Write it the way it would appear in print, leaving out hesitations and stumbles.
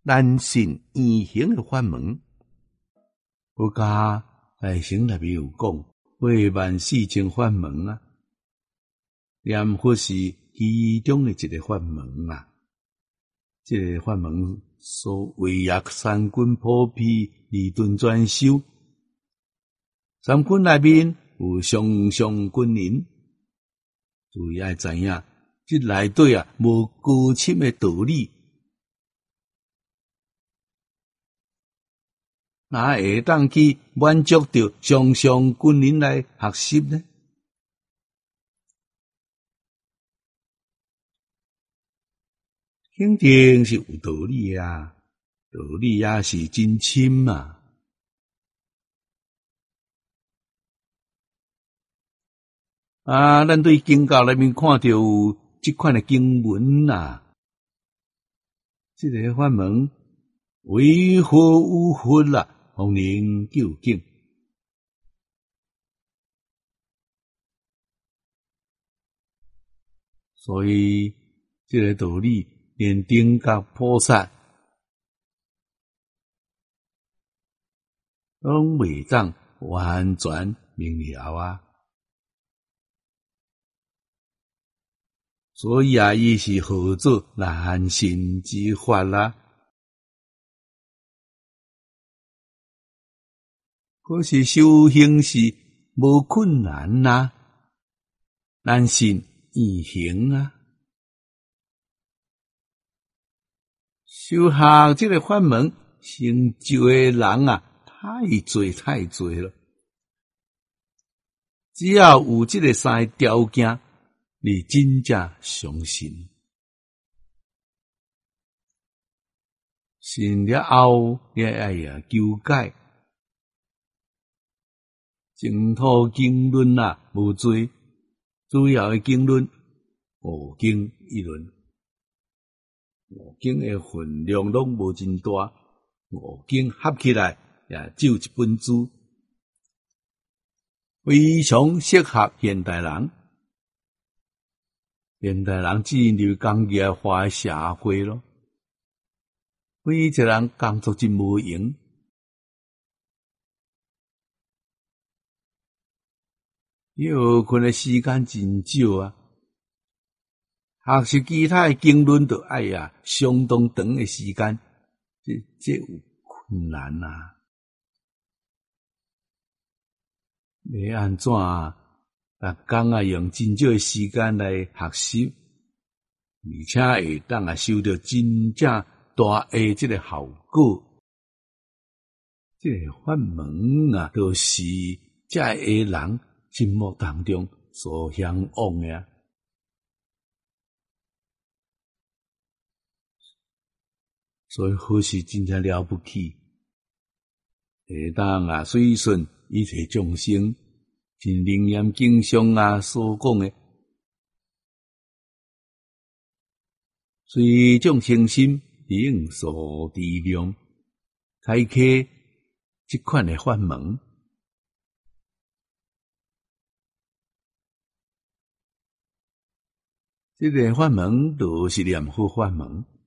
难信圆形的法门。佛家内省内面有讲，会万四千法门啊，念佛是其中的一个法门啊。这个法门所谓也三观普遍，二顿专修。三观内面有上上观念，注意爱知影，这内底啊无高深的道理，哪会当去满足到上上观念来学习呢？肯定是有道理啊，道理也是真深嘛。咱对经教内面看到有这款的经文啊，这个法门为何有佛啦？方能究竟。所以这个道理，连顶觉菩萨拢未当完全明了啊。所以啊，伊是号做难信之法啦。可是修行是无困难啊，难信易行啊。修学这个法门成就的人啊，太多了。只要有这个三个条件，你真正相信，信了后，你爱求解。净土经论啊，无多，主要的经论五经一论，五经的分量拢无真大，五经合起来也只有一本书，非常适合现代人。现代人进入工业化的社会咯，每一个人工作真无用。学困的时间真少啊，学习其他的经论就爱相当长的时间，这有困难啊。要安怎逐工用真少的时间来学习，而且会当收到真正大的这个效果。这个法门啊，就是这个人心目当中所向往的啊。所以佛是真正了不起，会当随顺一切众生，真灵验经上所讲的，随众生心灵所知量，开启这款的法门。这个法门就是念佛法门。